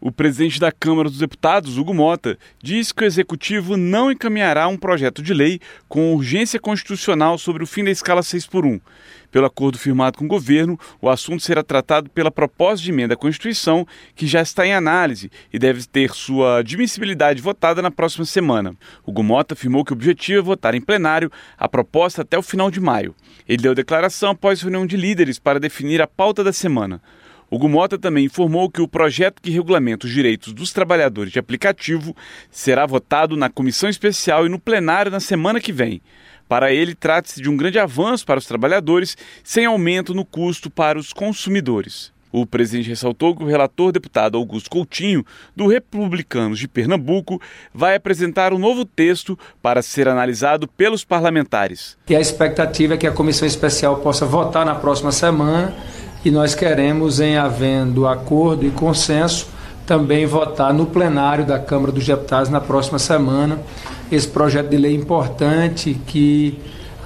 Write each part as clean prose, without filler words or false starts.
O presidente da Câmara dos Deputados, Hugo Motta, diz que o Executivo não encaminhará um projeto de lei com urgência constitucional sobre o fim da escala 6x1. Pelo acordo firmado com o governo, o assunto será tratado pela proposta de emenda à Constituição, que já está em análise e deve ter sua admissibilidade votada na próxima semana. Hugo Motta afirmou que o objetivo é votar em plenário a proposta até o final de maio. Ele deu declaração após reunião de líderes para definir a pauta da semana. Hugo Motta também informou que o projeto que regulamenta os direitos dos trabalhadores de aplicativo será votado na comissão especial e no plenário na semana que vem. Para ele, trata-se de um grande avanço para os trabalhadores, sem aumento no custo para os consumidores. O presidente ressaltou que o relator deputado Augusto Coutinho, do Republicanos de Pernambuco, vai apresentar um novo texto para ser analisado pelos parlamentares. E a expectativa é que a comissão especial possa votar na próxima semana e nós queremos, em havendo acordo e consenso, também votar no plenário da Câmara dos Deputados na próxima semana esse projeto de lei importante que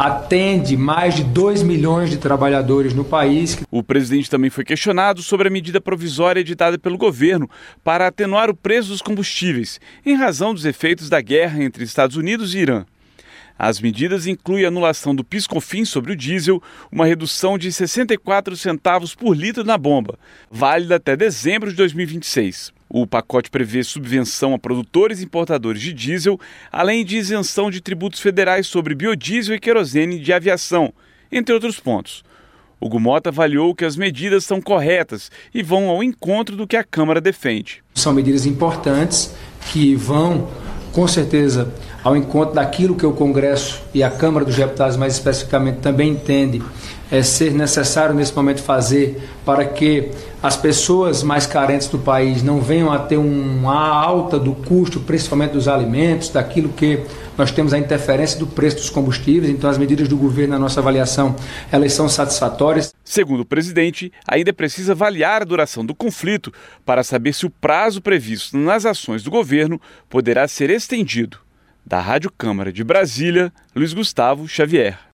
atende mais de 2 milhões de trabalhadores no país. O presidente também foi questionado sobre a medida provisória editada pelo governo para atenuar o preço dos combustíveis, em razão dos efeitos da guerra entre Estados Unidos e Irã. As medidas incluem a anulação do PIS/COFINS sobre o diesel, uma redução de 64 centavos por litro na bomba, válida até dezembro de 2026. O pacote prevê subvenção a produtores e importadores de diesel, além de isenção de tributos federais sobre biodiesel e querosene de aviação, entre outros pontos. Hugo Motta avaliou que as medidas são corretas e vão ao encontro do que a Câmara defende. São medidas importantes que vão, com certeza, ao encontro daquilo que o Congresso e a Câmara dos Deputados, mais especificamente, também entende ser necessário nesse momento fazer para que as pessoas mais carentes do país não venham a ter uma alta do custo, principalmente dos alimentos, daquilo que nós temos a interferência do preço dos combustíveis. Então as medidas do governo, na nossa avaliação, elas são satisfatórias. Segundo o presidente, ainda precisa avaliar a duração do conflito para saber se o prazo previsto nas ações do governo poderá ser estendido. Da Rádio Câmara de Brasília, Luiz Gustavo Xavier.